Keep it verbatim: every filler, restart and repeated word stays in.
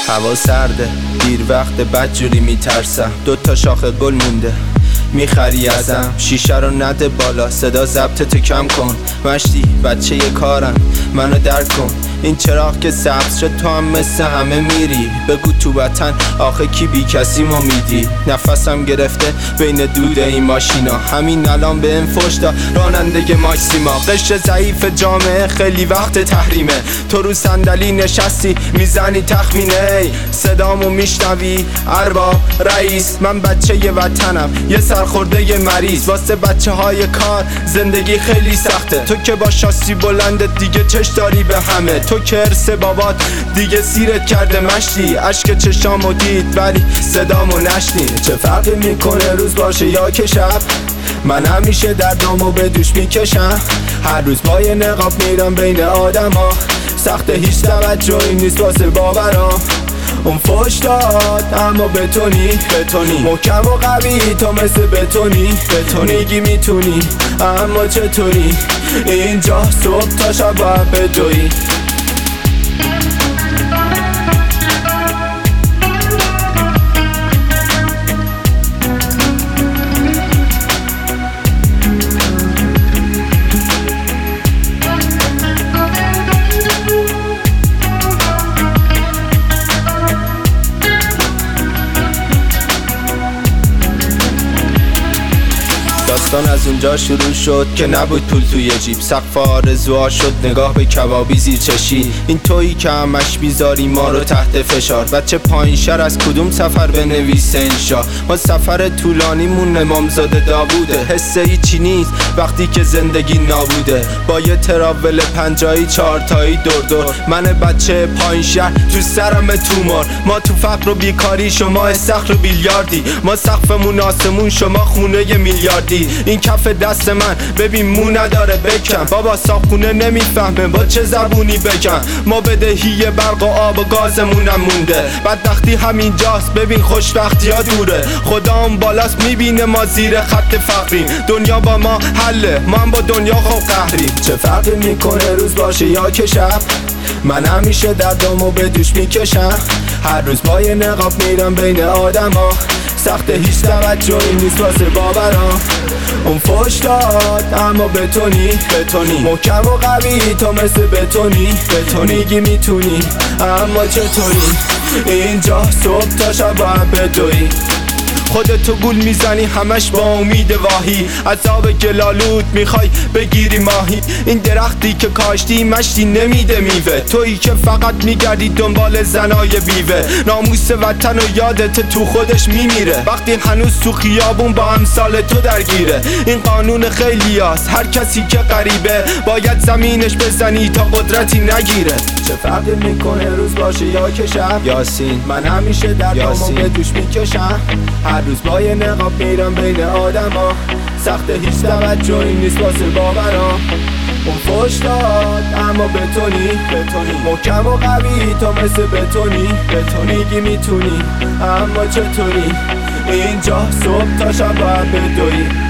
هوا سرده، دیر وقت بدجوری میترسم. دوتا شاخه گل مونده میخری ازم، شیشه رو نده بالا، صدا ضبط تو کم کن. مشتی بچه یه کارم، منو درک کن. این چراغ که سبز شد تو هم مثل همه میری. بگو تو وطن آخه کی بی کسی ما میدی. نفسم گرفته بین دوده این ماشینا، همین الان به این فوش دا رانندگی ماکسیما. قشر ضعیف جامعه خیلی وقت تحریمه، تو رو صندلی نشستی میزنی تخمینه. صدامو میشنوی ارباب رئیس، من بچه ی وطنم یه سرخورده ی مریض. واسه بچه های کار زندگی خیلی سخته، تو که با شاسی بلند دیگه چش داری به همه. تو که ارث بابات دیگه سیرت کرده مشتی، عشق چشامو دید ولی صدامو نشنید. چه فرقی میکنه روز باشه یا که شب، من همیشه دردامو به دوش میکشم. هر روز با یه نقاب میرم بین آدم ها، سخت هیچ توجهی نیست واسه باورام. اون فوش داد اما بتونی بتونی محکم و قوی، تو مثل بتونی بتونی میگی میتونی اما چطوری؟ اینجا صبح تا شب باید بدوی. داستان از اونجا شروع شد که نبود پول توی جیب، سقف آرزوها شد نگاه به کبابی زیر چشی. این تویی که همش بیزاری ما رو تحت فشار، بچه پایین شهر از کدوم سفر بنویسه انشا. ما سفر طولانیمون امامزاده داووده، حس هیچی نیست وقتی که زندگی نابوده. با یه تراول پنجایی چهارتایی دور دور، من بچه پایین شهر تو سرم تومار. ما تو فقر و بیکاری، شما استخر و بیلیاردی. ما سقفمون آسمون، شما خونه ی میلیاردی. این کف دست من ببین مو نداره بکن، بابا صاحبخونه نمیفهمه با چه زبونی بگم. ما بدهی برق و آب و گازمونم مونده، بدبختی همینجاست ببین خوشبختی ها دوره. خدا اون بالاست میبینه ما زیر خط فقریم، دنیا با ما حله ما هم با دنیا خوب قهریم. چه فرقی میکنه روز باشه یا که شب، من همیشه دردامو به دوش میکشم. هر روز با یه نقاب میرم بین آدم ها، سخت هیچ توجهی نیست واسه باورام. اون فوش داد اما بتونی بتونی محکم و قوی، تو مثل بتونی بتونی میگی میتونی اما چطوری؟ اینجا صبح تا شب باید بدوی. خودتو گول میزنی همش با امید واهی، عذاب گلالود میخوای بگیری ماهی. این درختی که کاشتی مشتی نمیده میوه، تویی که فقط میگردی دنبال زنای بیوه. ناموس وطن و یادت تو خودش میمیره وقتی هنوز تو خیابون با امثال تو درگیره. این قانون خیلی هست، هر کسی که غریبه باید زمینش بزنی تا قدرتی نگیره. چه فرقی میکنه روز باشه یا که شب، یاسین من همیشه دردامو به دوش میکشم. هر روز با یه نقاب میرم بین آدم ها، سخت هیچ توجهی نیست واسه باورام. اون فوش داد اما بتونی بتونی محکم و قوی، تو مثل بتونی بتونی میگی میتونی اما چطوری؟ اینجا صبح تا شب باید بدوی.